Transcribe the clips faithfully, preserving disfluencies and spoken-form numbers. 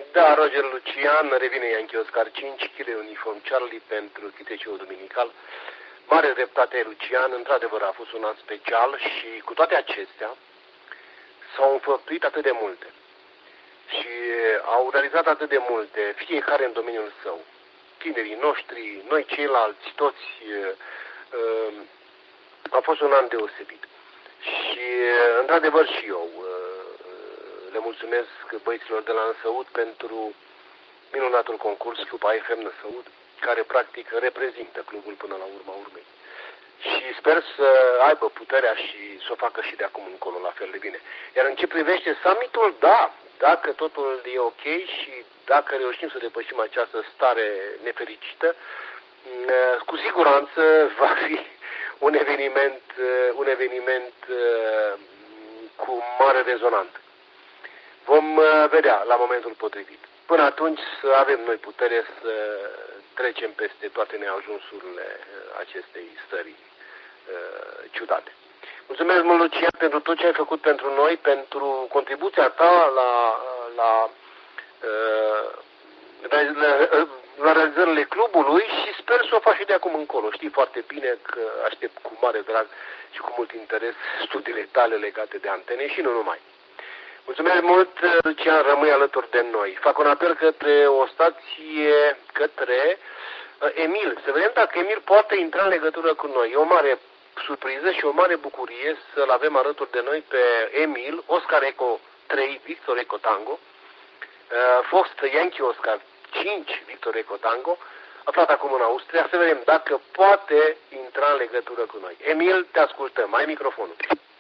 Da, Roger Lucian, revine Yankee Oscar cinci, Chile Uniform Charlie pentru chiteciul duminical. Mare dreptate, Lucian, într-adevăr a fost un an special și cu toate acestea s-au înfăptuit atât de multe și au realizat atât de multe, fiecare în domeniul său. Tinerii noștri, noi ceilalți, toți, uh, a fost un an deosebit. Și, într-adevăr, și eu uh, le mulțumesc băieților de la Năsăud pentru minunatul concurs Cluba F M Năsăud, care practic reprezintă clubul până la urma urmei. Și sper să aibă puterea și să o facă și de acum încolo la fel de bine. Iar în ce privește summitul, da, dacă totul e ok și dacă reușim să depășim această stare nefericită, cu siguranță va fi un eveniment, un eveniment cu mare rezonanță. Vom vedea la momentul potrivit. Până atunci să avem noi putere să trecem peste toate neajunsurile acestei stări uh, ciudate. Mulțumesc mult, Lucian, pentru tot ce ai făcut pentru noi, pentru contribuția ta la, la, uh, la, la realizările clubului și sper să o faci și de acum încolo. Știi foarte bine că aștept cu mare drag și cu mult interes studiile tale legate de antene și nu numai. Mulțumesc mult, Lucian, rămâi alături de noi. Fac un apel către o stație, către Emil. Să vedem dacă Emil poate intra în legătură cu noi. E o mare surpriză și o mare bucurie să-l avem alături de noi pe Emil, Oscar Eco trei, Victor Eco Tango, fost Yankee Oscar cinci, Victor Eco Tango, aflat acum în Austria. Să vedem dacă poate intra în legătură cu noi. Emil, te ascultăm. Ai microfonul.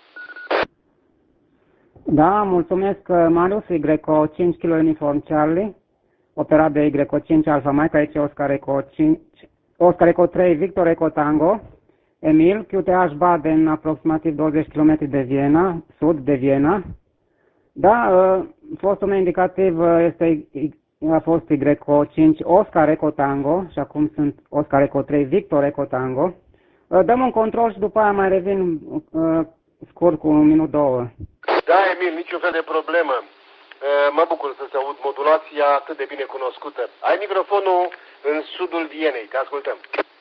Da, mulțumesc, Marius, Y O cinci Kilo Uniform Charlie, operat de Y O cinci Alpha Mike, aici Oscar Eco cinci, Oscar Eco trei, Victor Eco Tango, Emil, Q T H Baden, aproximativ douăzeci de kilometri de Viena, sud de Viena. Da, fostul meu indicativ este, a fost Y O cinci, Oscar Eco Tango, și acum sunt Oscar Eco trei, Victor Eco Tango. Dăm un control și după aia mai revin scurt cu un minut, două. Da, Emil, niciun fel de problemă. Mă bucur să se aud modulația atât de bine cunoscută. Ai microfonul în sudul Vienei, te ascultăm.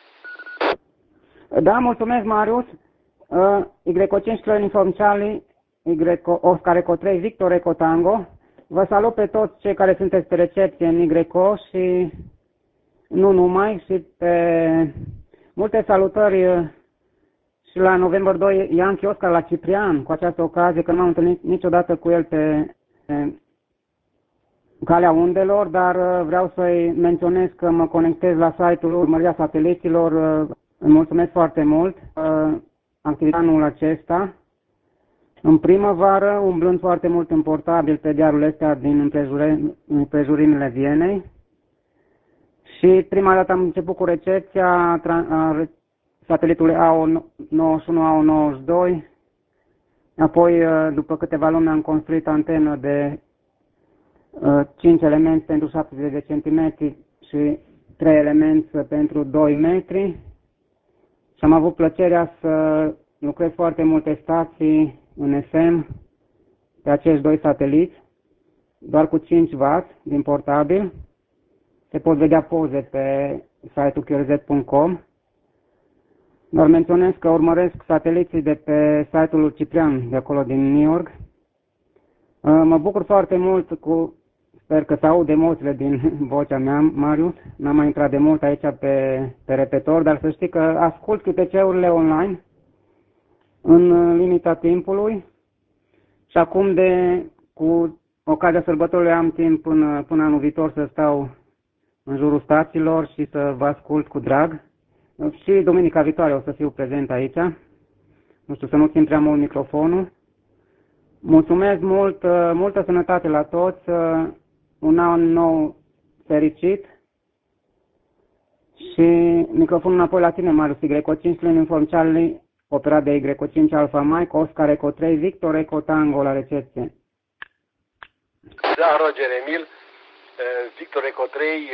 Da, mulțumesc, Marius. Y O cinci Kilo Uniform Charlie, Y Oscar Eco trei, Victor Eco Tango. Vă salut pe toți cei care sunteți pe recepție în Y O și nu numai, și pe multe salutări și la November doi, Yankee Oscar la Ciprian, cu această ocazie, că nu m-am întâlnit niciodată cu el pe, pe calea undelor, dar vreau să-i menționez că mă conectez la site-ul Urmărirea Sateliților. Îmi mulțumesc foarte mult activitatea acesta. În primăvară, umblând foarte mult în portabil pe dealul ăsta din împrejurimile Vienei. Și prima dată am început cu recepția satelitului A O nouăzeci și unu A O nouăzeci și doi, apoi după câteva luni am construit antenă de uh, cinci elemente pentru șaptezeci de centimetri și trei elemente pentru doi metri și am avut plăcerea să lucrez foarte multe stații în F M pe acești doi sateliți, doar cu cinci watt din portabil. Se pot vedea poze pe site-ul Q R Z punct com. Doar menționez că urmăresc sateliții de pe site-ul lui Ciprian, de acolo din New York. Mă bucur foarte mult cu, sper că se aud emoțiile din vocea mea, Marius. N-am mai intrat de mult aici pe, pe repetor, dar să știi că ascult Q T C-urile online în limita timpului și acum de, cu ocazia sărbătorilor am timp până, până anul viitor să stau în jurul stațiilor și să vă ascult cu drag. Și duminica viitoare o să fiu prezent aici. Nu știu, să nu țin prea mult microfonul. Mulțumesc mult, multă sănătate la toți, un an nou fericit. Și microfonul înapoi la tine, Marius. Y O cinci Uniform Charlie, operat de Y O cinci Alpha Mike, Oscar Eco trei, Victor Eco Tango la recepție. Da, Roger Emil, Victor Eco trei,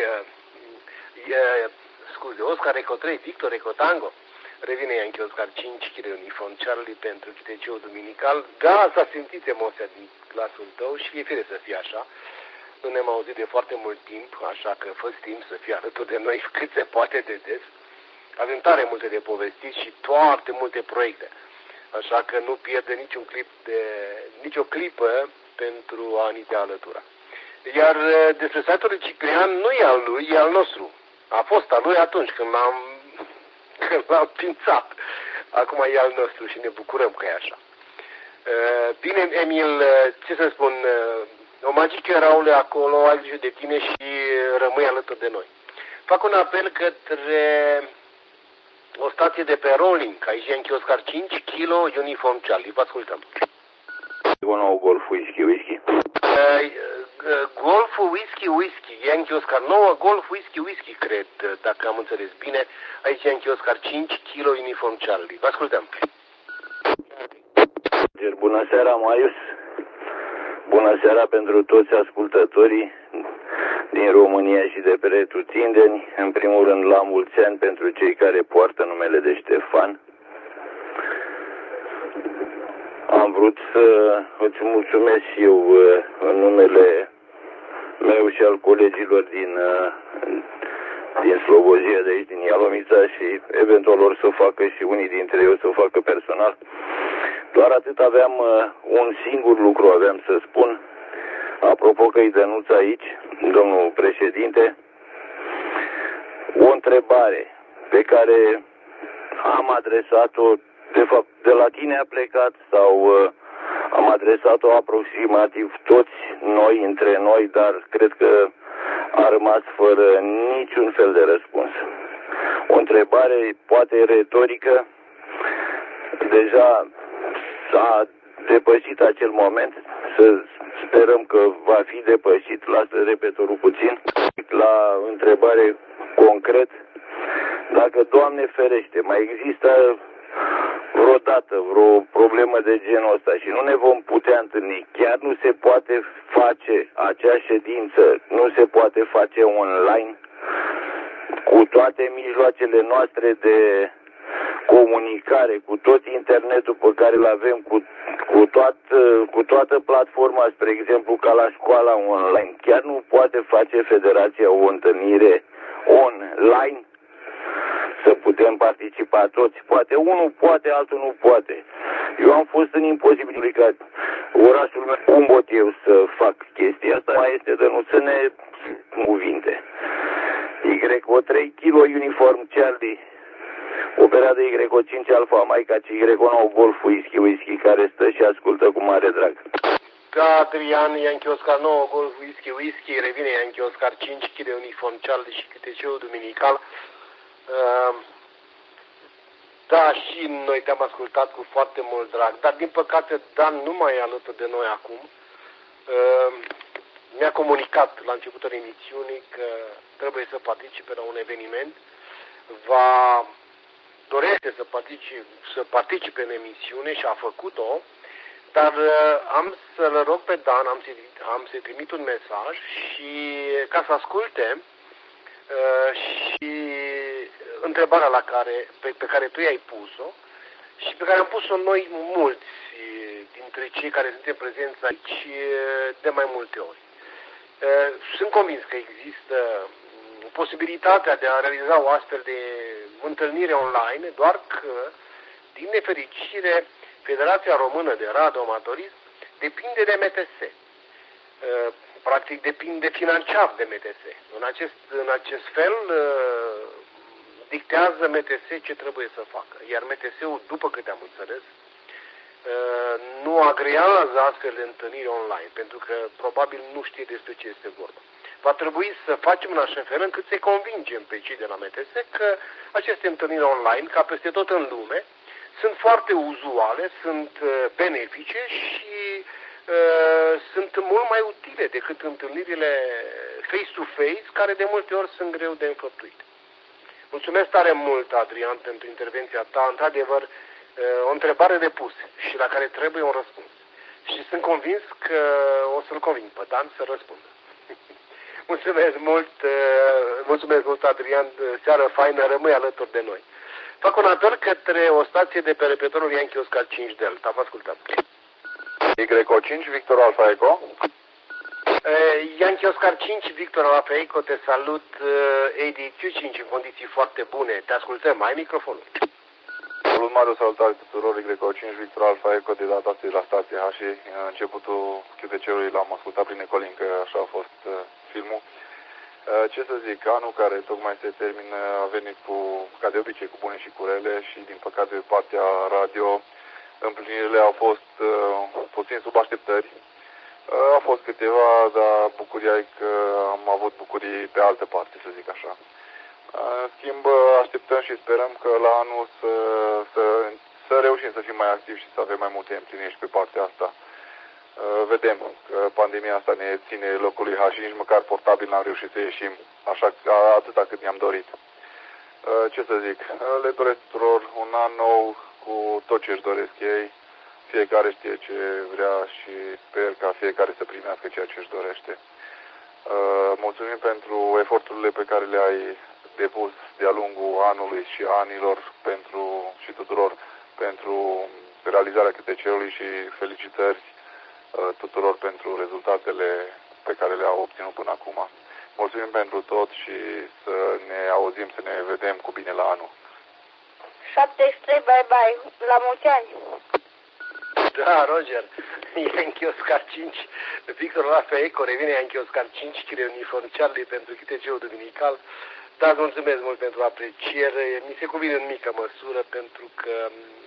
scuze, Oscar Eco trei, Victor Eco Tango, revine Yankee Oscar cinci, Kilo Uniform Charlie pentru Q T C-ul duminical. Da, s-a simțit emoția din glasul tău și e fire să fie așa. nu ne-am auzit de foarte mult timp, așa că fă timp să fii alături de noi cât se poate de des. Avem tare multe de povestit și foarte multe proiecte, așa că nu pierde niciun clip de, nicio clipă pentru a ni te alătura. Iar despre site-ul lui Ciprian nu e al lui, e al nostru. A fost al lui atunci când l-am, când l-am pințat. Acum e al nostru și ne bucurăm că e așa. Bine, Emil, ce să spun, o magică Raule acolo, ai grijă de tine și rămâi alături de noi. Fac un apel către o stație de pe Rolling, aici e în Oscar cinci, Kilo, Uniform Charlie. Vă ascultăm. Un nou Golf Whisky Whisky. Golf Whisky Whisky, Yankee Oscar nouă, Golf Whisky Whisky, cred, dacă am înțeles bine. Aici e Yankee Oscar cinci, Kilo, Uniform Charlie. Vă ascultăm. Bună seara, Marius. Bună seara pentru toți ascultătorii din România și de pretutindeni. În primul rând, la mulți ani pentru cei care poartă numele de Ștefan. Am vrut să îți mulțumesc și eu în numele meu și al colegilor din, din Slobozia de aici, din Ialomița, și eventual or să o facă și unii dintre ei o să o facă personal. Doar atât aveam, un singur lucru aveam să spun, apropo că-i Dănuț aici, domnul președinte, o întrebare pe care am adresat-o, de fapt, de la tine a plecat sau uh, am adresat-o aproximativ toți noi, între noi, dar cred că a rămas fără niciun fel de răspuns. O întrebare poate retorică, deja s-a depășit acel moment, să sperăm că va fi depășit, lasă repetorul puțin, la întrebare concret, dacă, Doamne ferește, mai există vreodată vreo problemă de genul ăsta și nu ne vom putea întâlni, chiar nu se poate face acea ședință, nu se poate face online, cu toate mijloacele noastre de comunicare, cu tot internetul pe care îl avem, cu, cu, toat, cu toată platforma, spre exemplu, ca la școala online. Chiar nu poate face Federația o întâlnire online să putem participa toți. Poate unul poate, altul nu poate. Eu am fost în imposibilitate. Orașul meu, cum pot eu să fac chestia asta? Mai este de nu să ne cuvinte. Y O trei Kilo Uniform Charlie, operat de Y O cinci Alfa Maica și Y O nouă Golf Whisky Whisky, care stă și ascultă cu mare drag. Da, Adrian, Yankee Oscar nouă Golf Whisky Whisky, revine Yankee Oscar cinci, Kilo Uniform Charlie și câteceul duminical. Uh, da, și noi te-am ascultat cu foarte mult drag, dar din păcate Dan nu mai e alături de noi acum. Uh, mi-a comunicat la începutul emisiunii că trebuie să participe la un eveniment, va dorește să participe, să participe în emisiune și a făcut-o, dar uh, am să-l rog pe Dan, am, să, am să-i trimit un mesaj și ca să asculte uh, și întrebarea la care, pe, pe care tu i-ai pus-o și pe care am pus-o noi mulți dintre cei care suntem prezenți aici de mai multe ori. Sunt convins că există posibilitatea de a realiza o astfel de întâlnire online, doar că, din nefericire, Federația Română de Radioamatorism depinde de M T S. Practic depinde financiar de M T S. În acest, în acest fel dictează M T S ce trebuie să facă. Iar M T S-ul, după câte am înțeles, nu agrează astfel de întâlniri online, pentru că probabil nu știe despre ce este vorba. Va trebui să facem în așa fel încât să-i convingem pe cei de la M T S că aceste întâlniri online, ca peste tot în lume, sunt foarte uzuale, sunt benefice și uh, sunt mult mai utile decât întâlnirile face-to-face, care de multe ori sunt greu de înfăptuit. Mulțumesc tare mult, Adrian, pentru intervenția ta. Într-adevăr, o întrebare de pus și la care trebuie un răspuns. Și sunt convins că o să-l conving pe Dan să răspundă. Mulțumesc mult, mulțumesc mult, Adrian, seară faină, rămâi alături de noi. Fac un apel către o stație de pe repetorul Yankee Oscar cinci Delta. Vă ascultăm. Y O cinci, Victor Alfa Eco. Yankee Oscar cinci, Victor Alfa te salut, A D Q cinci în condiții foarte bune. Te ascultăm, ai microfonul. Salut, Marius, salutare tuturor, Y cinci, Victor Alfa Eco, de data asta de la stație H și începutul Q T C-ului l-am ascultat prin Ecolink, că așa a fost uh, filmul. Uh, ce să zic, anul care tocmai se termină a venit cu, ca de obicei, cu bune și cu rele și, din păcate, pe partea radio, împlinirile au fost uh, puțin sub așteptări. Uh, au fost câteva, dar bucuria e că am avut bucurii pe altă parte, să zic așa. În schimb, așteptăm și sperăm că la anul să, să, să reușim să fim mai activi și să avem mai multe împliniri și pe partea asta. Vedem că pandemia asta ne ține locului H și nici măcar portabil n-am reușit să ieșim așa atâta cât ne-am dorit. Ce să zic, le doresc tuturor un an nou cu tot ce își doresc ei. Fiecare știe ce vrea și sper ca fiecare să primească ceea ce își dorește. Mulțumim pentru eforturile pe care le-ai depus de-a lungul anului și anilor pentru, și tuturor pentru realizarea Q T C-ului și felicitări uh, tuturor pentru rezultatele pe care le-au obținut până acum. Mulțumim pentru tot și să ne auzim, să ne vedem cu bine la anul. șaptezeci și trei, bye bye, la mulți ani! Da, Roger, Yankee Oscar cinci, Victor Alfa Eco, revine Yankee Oscar cinci, Chile Uniform Charlie pentru Q T C-ul duminical. Da, mulțumesc mult pentru apreciere. Mi se cuvine în mică măsură pentru că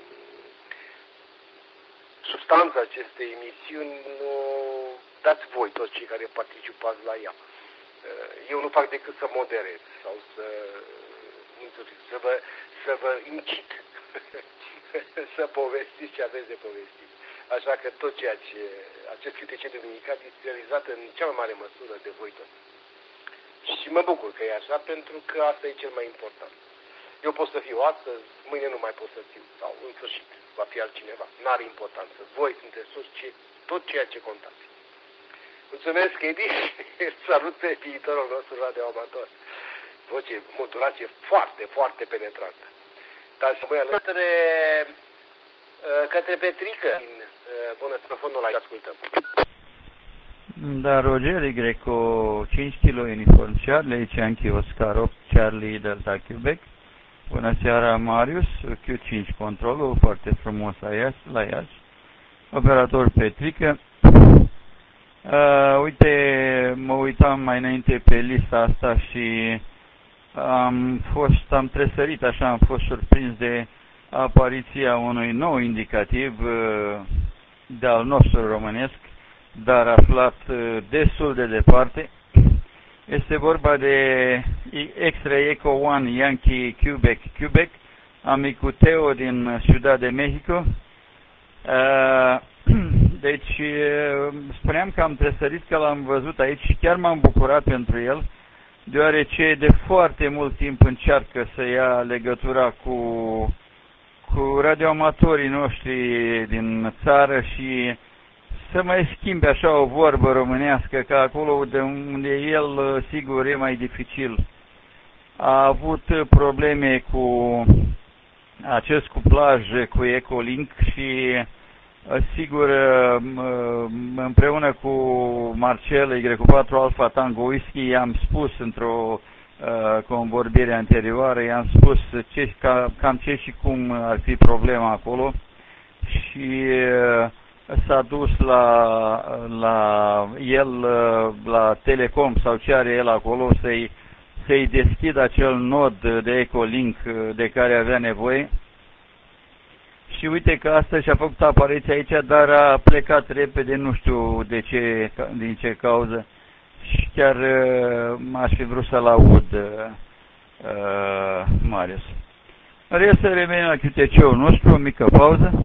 substanța acestei emisiuni nu dați voi toți cei care participați la ea. Eu nu fac decât să moderez sau să, să, vă, să vă incit să povestiți ce aveți de povestit. Așa că tot ceea ce acest Q T C duminical este realizat în cea mai mare măsură de voi toți. Și mă bucur că e așa, pentru că asta e cel mai important. Eu pot să fiu astăzi, mâine nu mai pot să fiu, sau în sfârșit va fi altcineva. N-are importanță. Voi sunteți sus ce, tot ceea ce contați. Mulțumesc, Edi, salut pe viitorul nostru radioamator. Voce, modulație foarte, foarte penetrantă. Dar și voi către, către Petrică, bună, telefonul ăla, ascultăm. Da, Roger, Y cinci kilo Uniform Charlie, aici Yankee Oscar opt, Charlie Delta Quebec. Bună seara, Marius, Q cinci controlul, foarte frumos la Iași, la Iași. Operator Petrică. Uh, uite, mă uitam mai înainte pe lista asta și am fost, am tresărit așa, am fost surprins de apariția unui nou indicativ uh, de-al nostru românesc, dar aflat destul de departe. Este vorba de X-Ray Echo unu Yankee Quebec Quebec, amicul Teo din Ciudad de Mexico. Deci, spuneam că am tresărit că l-am văzut aici și chiar m-am bucurat pentru el, deoarece de foarte mult timp încearcă să ia legătura cu, cu radioamatorii noștri din țară și să mai schimbe așa o vorbă românească, că acolo de unde el, sigur, e mai dificil. A avut probleme cu acest cuplaj cu Ecolink și, sigur, împreună cu Marcel, Y patru Alpha Tango Whisky, i-am spus într-o convorbire anterioară, i-am spus ce, cam ce și cum ar fi problema acolo și s-a dus la, la el, la Telecom sau ce are el acolo, să-i să-i deschidă acel nod de Ecolink de care avea nevoie. Și uite că asta și-a făcut apariția aici, dar a plecat repede, nu știu de ce, din ce cauză. Și chiar m-aș fi vrut să-l aud, uh, Marius. Restă revenim la Q T C-ul nostru, o mică pauză.